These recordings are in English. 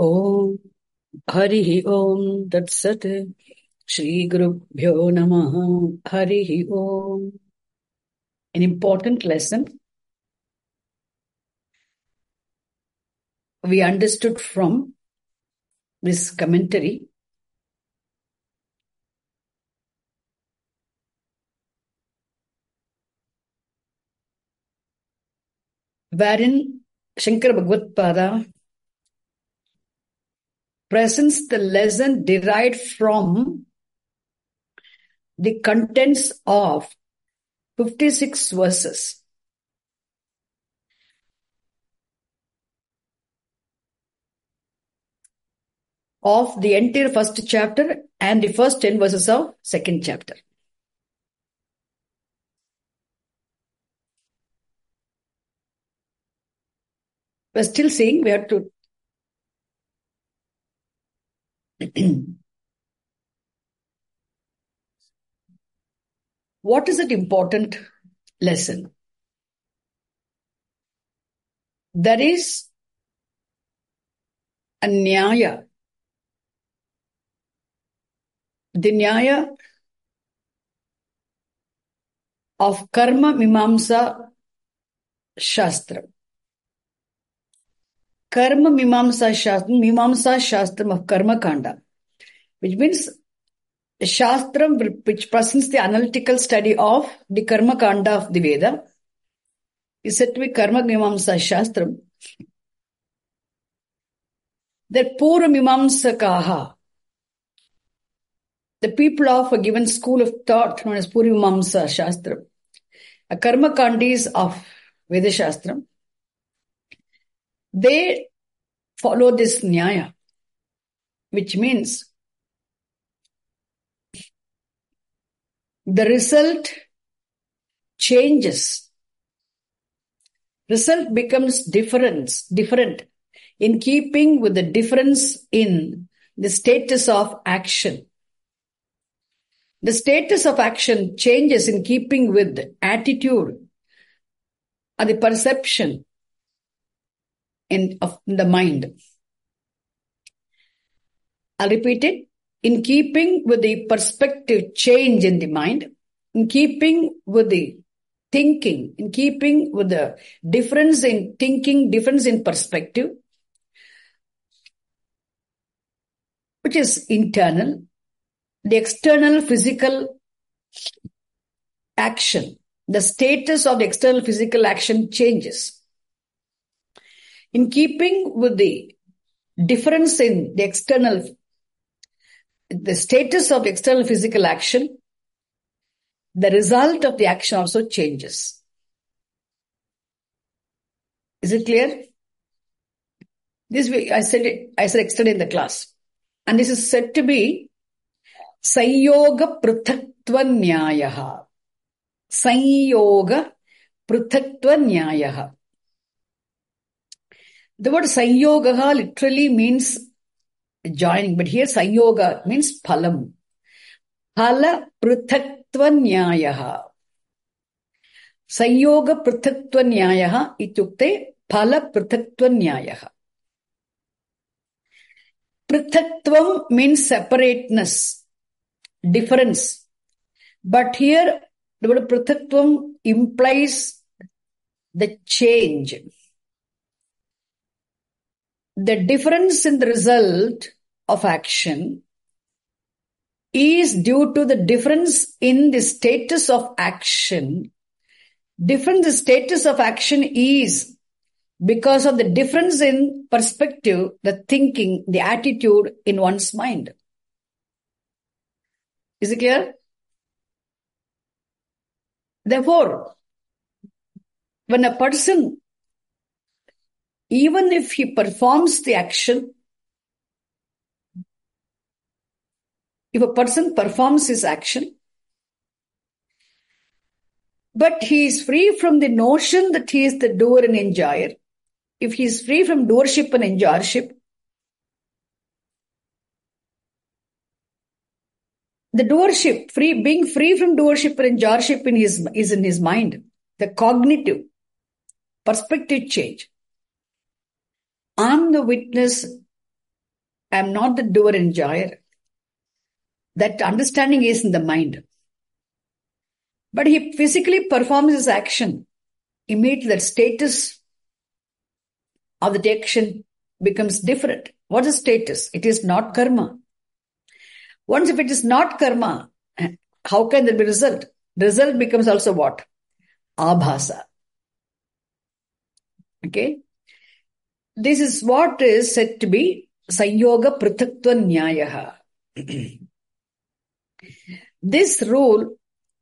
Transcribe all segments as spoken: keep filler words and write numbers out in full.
Om Harihi Om Tat Sat Shri Gurubhyo Namaha Harihi Om. An important lesson we understood from this commentary. Wherein Shankara Bhagavad-pada presents the lesson derived from the contents of fifty-six verses. Of the entire first chapter and the first ten verses of second chapter. We're still seeing we have to what is that important lesson? There is a nyaya. The nyaya of Karma Mimamsa Shastra. Karma Mimamsa Shastra, Mimamsa Shastram of Karma Kanda, which means a Shastram which presents the analytical study of the Karma Kanda of the Veda, is said to be Karma Mimamsa Shastram. That Purva Mimamsakaha, the people of a given school of thought known as Purva Mimamsa Shastram, a Karma Kandis of Veda Shastram, they follow this nyaya, which means the result changes. Result becomes different, different in keeping with the difference in the status of action. The status of action changes in keeping with the attitude or the perception in, of the mind. I'll repeat it. In keeping with the perspective change in the mind, in keeping with the thinking, in keeping with the difference in thinking, difference in perspective, which is internal, the external physical action, the status of the external physical action changes. In keeping with the difference in the external, the status of the external physical action, the result of the action also changes. Is it clear? This way, I said it, I said extended in the class. And this is said to be Sanyoga Pruthaktva Nyayaha. Sanyoga Pruthaktva Nyayaha. The word Sanyoga literally means joining, but here Sanyoga means phalam. Phala Pruthaktva Nyayaha. Sanyoga Pruthaktva Nyayaha ityukte phala Pruthaktva Nyayaha. Pruthaktvam means separateness, difference. But here, the word Pruthaktvam implies the change. The difference in the result of action is due to the difference in the status of action. Different the status of action is because of the difference in perspective, the thinking, the attitude in one's mind. Is it clear? Therefore, when a person, even if he performs the action, if a person performs his action, but he is free from the notion that he is the doer and enjoyer, if he is free from doership and enjoyership, the doership, free, being free from doership and enjoyership in his, is in his mind, the cognitive perspective change. I'm the witness I am not the doer enjoyer. That understanding is in the mind. But he physically performs his action. Immediately that status of the action becomes different. What is status? It is not karma. Once if it is not karma, how can there be result? The result becomes also what? Abhasa. Okay? This is what is said to be Sanyoga Prithakva Nyayaha. This rule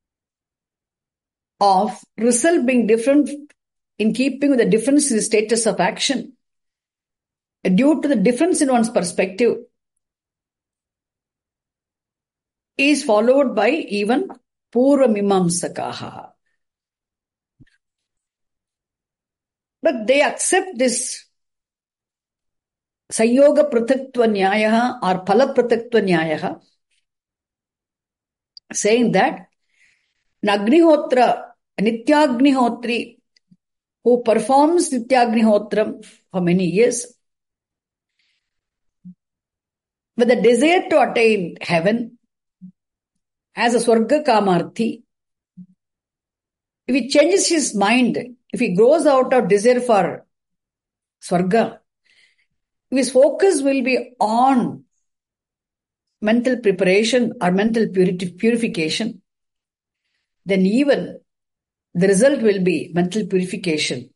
of result being different in keeping with the difference in the status of action, due to the difference in one's perspective, is followed by even Purva Mimamsakaha. But they accept this Sanyoga Prithakva Nyayaha or Phala Prithakva Nyayaha, saying that Nagnihotra, Nityagnihotri, who performs Nityagnihotram for many years, with the desire to attain heaven, as a Swarga Kamarthi, if he changes his mind, if he grows out of desire for Swarga, his focus will be on mental preparation or mental purification, then even the result will be mental purification.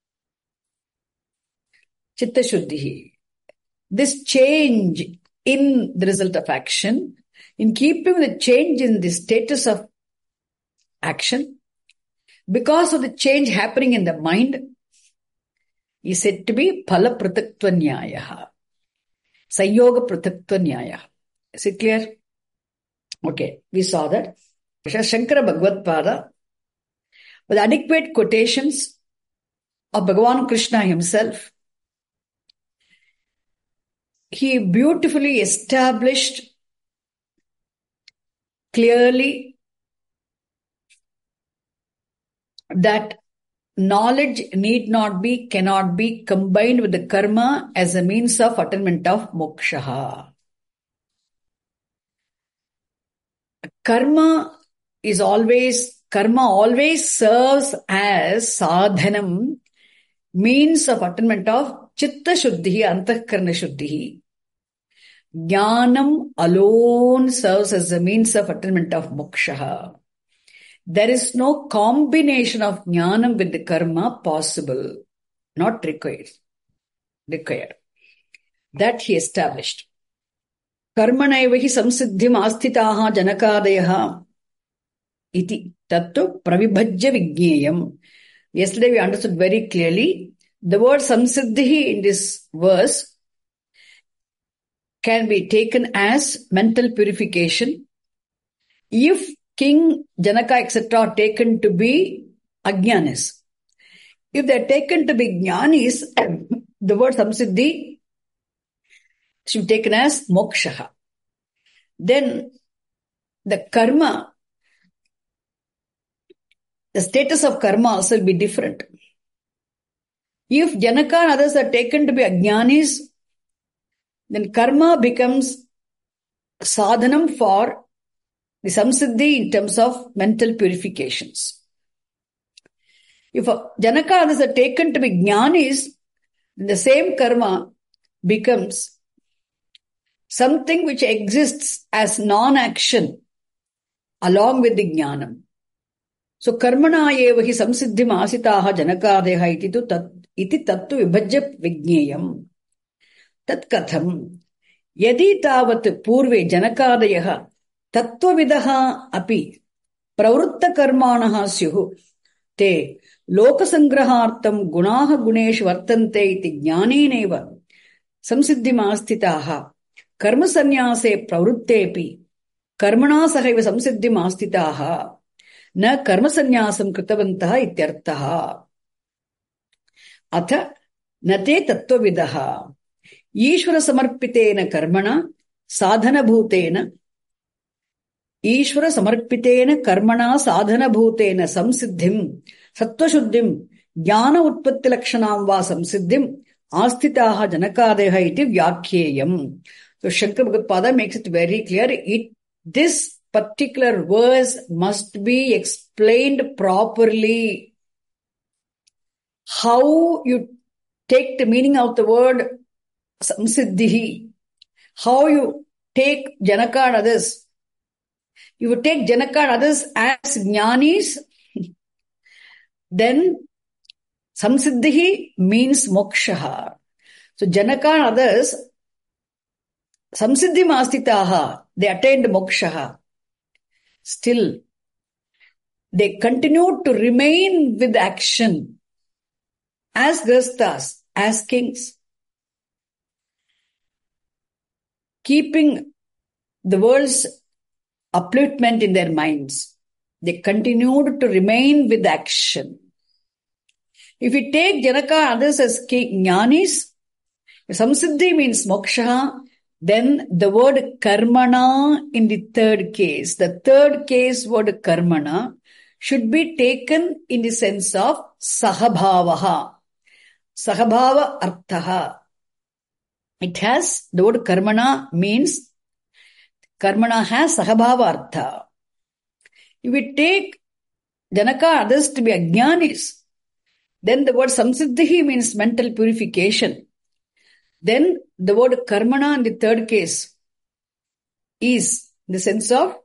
Chitta Shuddhi. This change in the result of action, in keeping the change in the status of action, because of the change happening in the mind, is said to be Phala Prithakva Nyayaha. Sanyoga Prithakva Nyayaha. Is it clear? Okay, we saw that. Shankara Bhagavad-pada, with adequate quotations of Bhagavan Krishna himself, he beautifully established clearly that knowledge need not be, cannot be combined with the karma as a means of attainment of moksha. Karma is always, karma always serves as sadhanam, means of attainment of chitta shuddhi, antahkarana shuddhi. Jnanam alone serves as a means of attainment of moksha. There is no combination of jnanam with the karma possible, not required. Required. That he established. Karmanaivahi samsiddhim asthitaha janakadayaha iti tattu pravibhajya vigneyam. Yesterday we understood very clearly the word samsiddhi in this verse can be taken as mental purification. If King Janaka et cetera are taken to be ajnanis, if they are taken to be jnanis, the word samsiddhi should be taken as moksha. Then the karma, the status of karma also will be different. If Janaka and others are taken to be ajnanis, then karma becomes sadhanam for the samsiddhi in terms of mental purifications. If Janaka and others are taken to be jnanis, then the same karma becomes something which exists as non-action along with the jnanam. So karmana evahi samsiddhim asitaha janakadeha iti tu tat iti tattu vibhajya vigneyam. Tat katham yadi tavat purve janakadeha tattvavidaha api pravritta karmanaha syuhu te lokasangrahartam gunaha guneshu vartante iti jnaneneva samsiddhim astitaha karma sannyase pravrittepi karmana sahaiva samsiddhim astitaha na karma sannyasam kritavantaha ityartaha. Atha nate tattvavidaha Ishvara samarpitena karmana sadhana bhutena Ishvara samarpitena karmana sadhana bhutena samsiddhim sattvashuddhim jnana utpatti lakshanam va samsiddhim astitaha janakadeha iti vyakyeyam. So Shankara Bhagavad makes it very clear. It, this particular verse must be explained properly. How you take the meaning of the word samsiddhi, how you take Janaka and others. You would take Janaka and others as jnanis, then samsiddhi means moksha. So Janaka and others, samsiddhi mastitaha, they attained moksha. Still, they continued to remain with action as grihasthas, as kings, keeping the world's upliftment in their minds. They continued to remain with action. If we take Janaka and others as jnanis, samsiddhi means moksha, then the word karmana in the third case, the third case word karmana should be taken in the sense of sahabhavaha. Sahabhava arthaha. It has, the word karmana means, karmana has sahabhava artha. If we take Janaka others to be ajnanis, then the word samsiddhi means mental purification. Then the word karmana in the third case is in the sense of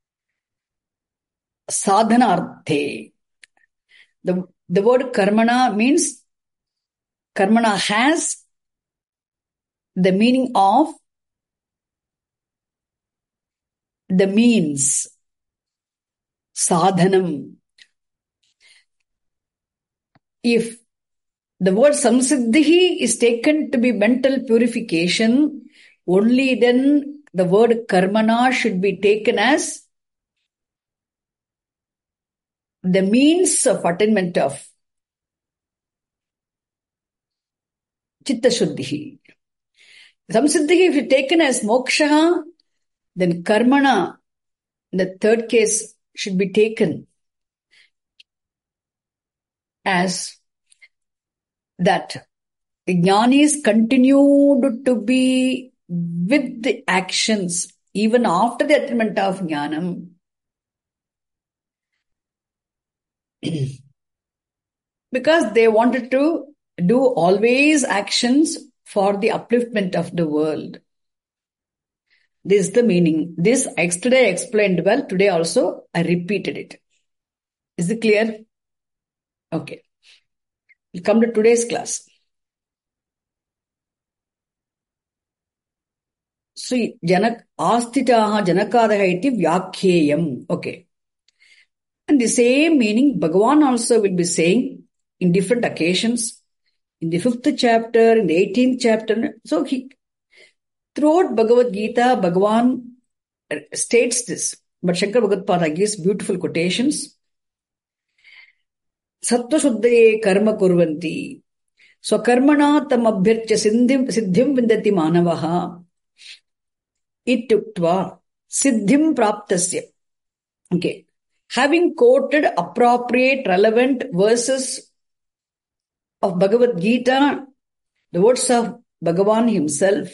sadhanarthe. The, the word karmana means, karmana has the meaning of the means, sadhanam. If the word samsiddhi is taken to be mental purification, only then the word karmana should be taken as the means of attainment of chitta shuddhi. Samsiddhi, if you taken as moksha, then karmana, the third case, should be taken as that the jnanis continued to be with the actions even after the attainment of jnanam. Because they wanted to do always actions for the upliftment of the world. This is the meaning. This yesterday I explained well. Today also I repeated it. Is it clear? Okay. We'll come to today's class. So, Janak astitaha janakadaha iti vyakheyam. Okay. And the same meaning Bhagavan also will be saying in different occasions. In the fifth chapter, in the eighteenth chapter. So, he, throughout Bhagavad Gita, Bhagavan states this. But Shankara Bhagavad gives beautiful quotations. Sattva shuddhaye karma kurvanti. Swakarmana tam abhyarcha siddhim, siddhim vindati manavaha. Ityuktva siddhim praptasya. Okay. Having quoted appropriate, relevant verses of Bhagavad Gita, the words of Bhagavan himself,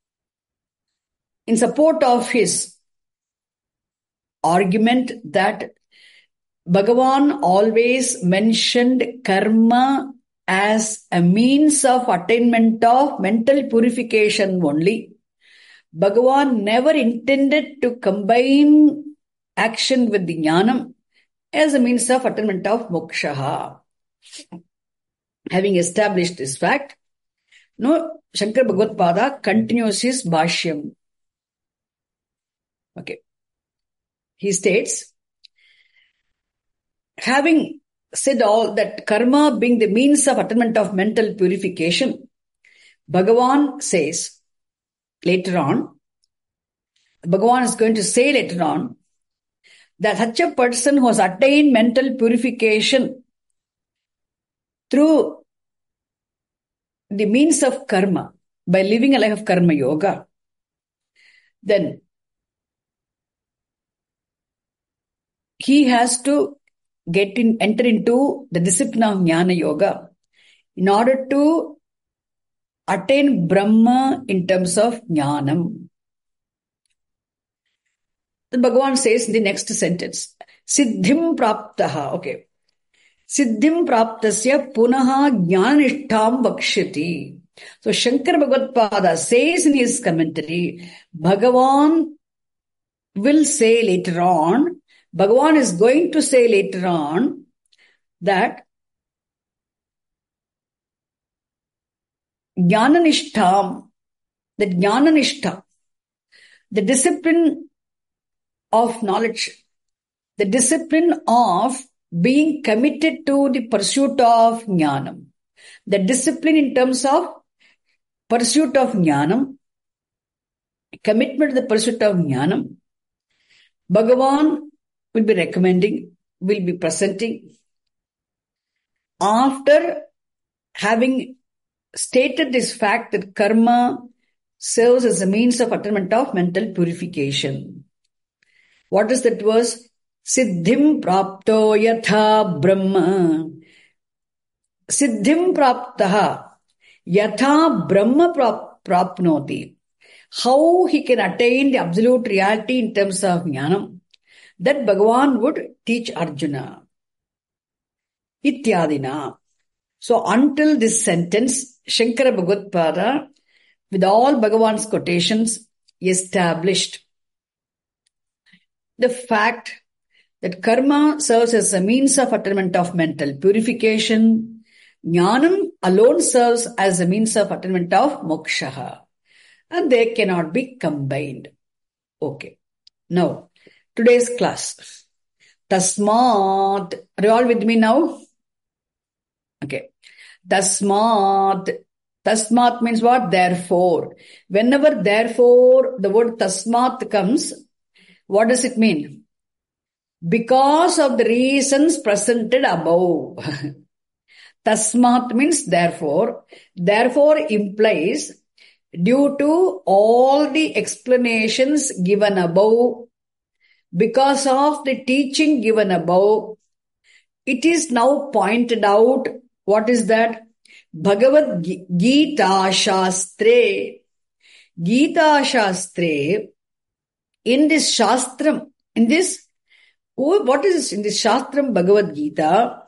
in support of his argument that Bhagavan always mentioned karma as a means of attainment of mental purification only. Bhagavan never intended to combine action with the jnanam as a means of attainment of moksha. Having established this fact, no, Shankara Bhagavad Pada continues his bhashyam. Okay. He states, having said all that karma being the means of attainment of mental purification, Bhagavan says later on, Bhagavan is going to say later on, that such a person who has attained mental purification through the means of karma, by living a life of karma yoga, then he has to get in, enter into the discipline of jnana yoga in order to attain Brahma in terms of jnanam. The Bhagavan says in the next sentence, Siddhim praptaha. Okay. Siddhim praptasya punaha jnanishtham vakshyati. So Shankara Bhagavad-pada says in his commentary, Bhagavan will say later on, Bhagavan is going to say later on that Jnananishtham, that Jnananishtham, the discipline of knowledge, the discipline of being committed to the pursuit of Jnanam, the discipline in terms of pursuit of Jnanam, commitment to the pursuit of Jnanam, Bhagavan will be recommending, will be presenting after having stated this fact that karma serves as a means of attainment of mental purification. What is that verse? Siddhim prapto yatha brahma. Siddhim praptaha yatha brahma prapnoti. How he can attain the absolute reality in terms of jnanam, that Bhagavan would teach Arjuna. Ityadina. So until this sentence, Shankara Bhagavad-pada, with all Bhagavan's quotations, established the fact that karma serves as a means of attainment of mental purification. Jnanam alone serves as a means of attainment of moksha. And they cannot be combined. Okay. Now, today's class. Tasmat. Are you all with me now? Okay. Tasmat. Tasmat means what? Therefore. Whenever therefore the word tasmat comes, what does it mean? Because of the reasons presented above. Tasmat means therefore. Therefore implies due to all the explanations given above, because of the teaching given above, it is now pointed out. What is that? Bhagavad Gita Shastre. Gita Shastre. In this Shastram, in this, what is this? In this Shastram Bhagavad Gita,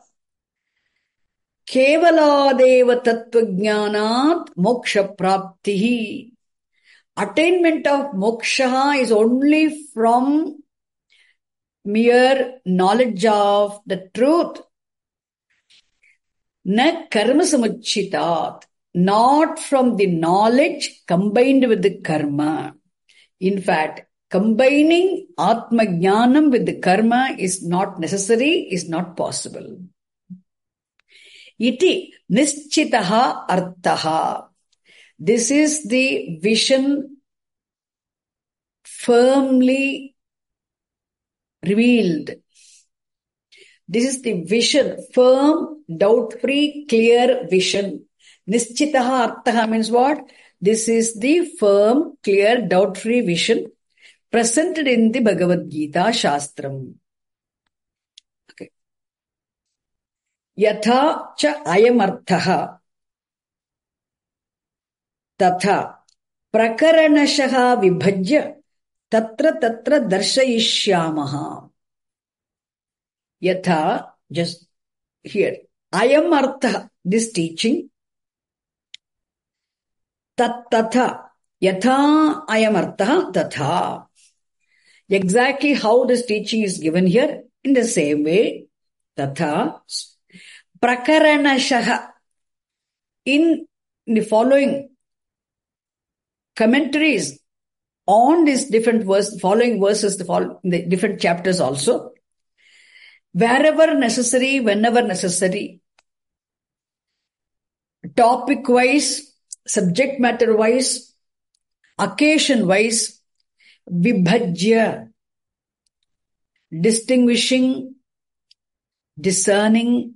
Kevaladeva Tattvajnanat Moksha Praptihi. Attainment of moksha is only from mere knowledge of the truth. Na karma samuchitat. Not from the knowledge combined with the karma. In fact, combining Atma Jnanam with the karma is not necessary, is not possible. Iti nischitaha arthaha. This is the vision firmly revealed. This is the vision, firm, doubt-free, clear vision. Nischitaha arthaha means what? This is the firm, clear, doubt-free vision presented in the Bhagavad Gita Shastram. Okay. Yatha cha ayam arthaha tatha prakaranashaha vibhajya tatra tatra darshayishyamaha. Yatha, just here, ayam artha, this teaching, tat tatha, yatha ayam artha tatha. Exactly how this teaching is given here, in the same way, tatha, prakaranashaha. In the following commentaries on these different verse, following verses, the, follow, the different chapters also, wherever necessary, whenever necessary, topic-wise, subject matter-wise, occasion-wise, vibhajya, distinguishing, discerning,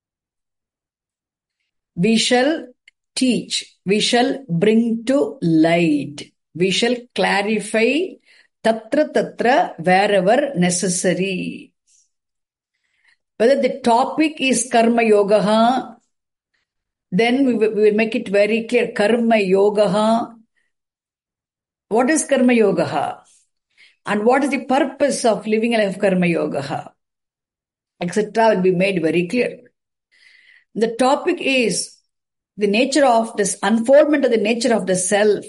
we shall teach, we shall bring to light, we shall clarify, tatra tatra, wherever necessary. Whether the topic is karma yoga, then we will, we will make it very clear. Karma yoga. What is karma yoga? and what is the purpose of living a life of Karma Yoga, et cetera will be made very clear. The topic is the nature of this unfoldment of the nature of the self,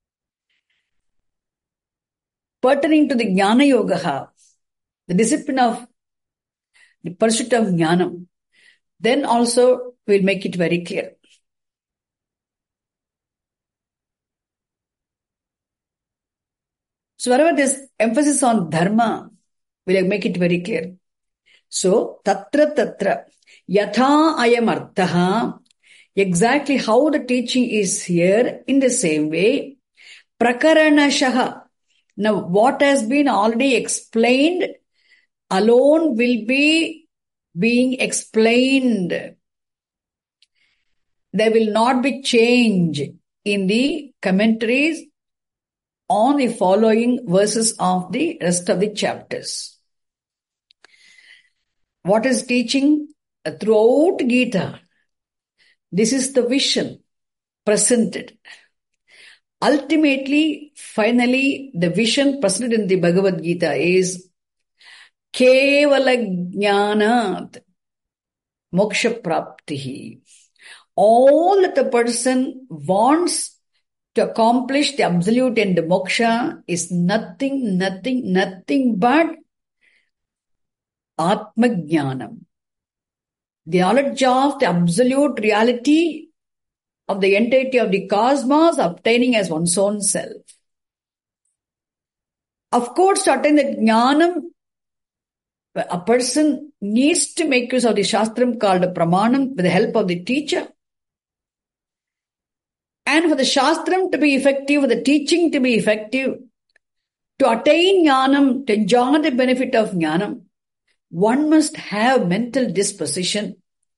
pertaining to the Jnana Yoga, the discipline of the pursuit of Jnanam. Then also we'll make it very clear. So wherever there's emphasis on dharma, we'll make it very clear. So, tatra tatra, yatha ayam arthaha, exactly how the teaching is here in the same way, prakaranashaha. Now, what has been already explained alone will be being explained. There will not be change in the commentaries on the following verses of the rest of the chapters. What is teaching? Throughout Gita, this is the vision presented. Ultimately, finally, the vision presented in the Bhagavad Gita is Kevala Jnanat Moksha Praptihi. All that the person wants to accomplish the absolute and the moksha is nothing, nothing, nothing but Atma Jnanam. The knowledge of the absolute reality of the entirety of the cosmos obtaining as one's own self. Of course, to attain the Jnanam, a person needs to make use of the Shastram called a Pramanam with the help of the teacher. And for the Shastram to be effective, for the teaching to be effective, to attain Jnanam, to enjoy the benefit of Jnanam, one must have mental disposition.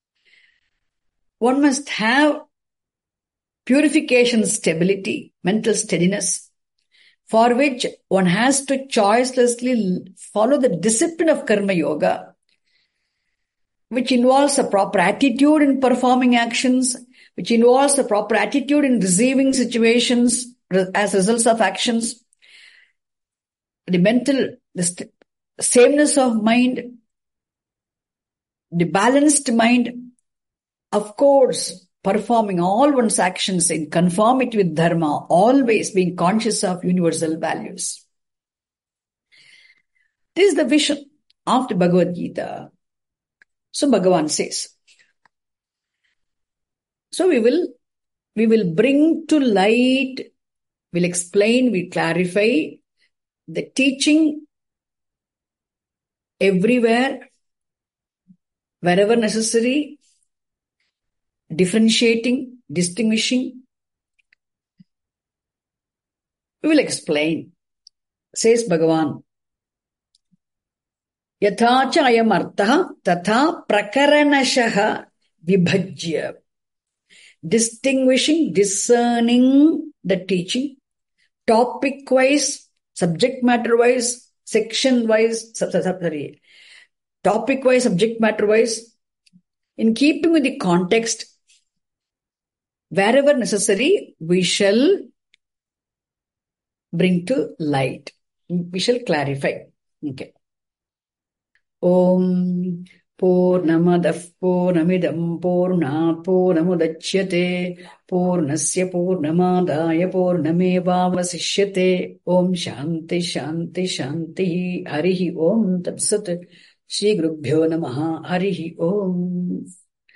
One must have purification, stability, mental steadiness, for which one has to choicelessly follow the discipline of Karma Yoga, which involves a proper attitude in performing actions, which involves a proper attitude in receiving situations as results of actions, the mental the sameness of mind, the balanced mind, of course, performing all one's actions in conformity with dharma, always being conscious of universal values. This is the vision of the Bhagavad Gita. So Bhagavan says, so we will, we will bring to light, we'll explain, we'll clarify the teaching everywhere, wherever necessary, differentiating, distinguishing. We will explain. Says Bhagavan, Yatha cha ayam arthaha tatha prakaranashaha vibhajya. Distinguishing, discerning the teaching, topic-wise, subject matter-wise, section-wise, sorry, topic-wise, subject matter-wise, in keeping with the context, wherever necessary, we shall bring to light. We shall clarify. Okay. Om Purnamadav Purnamidam Purnat Purnamudachyate Purnasya Purnamadaya Purnamevavasishyate. Om Shanti Shanti Shanti Harihi Om Tatsat Shri Gurubhyo Namaha Harihi Om.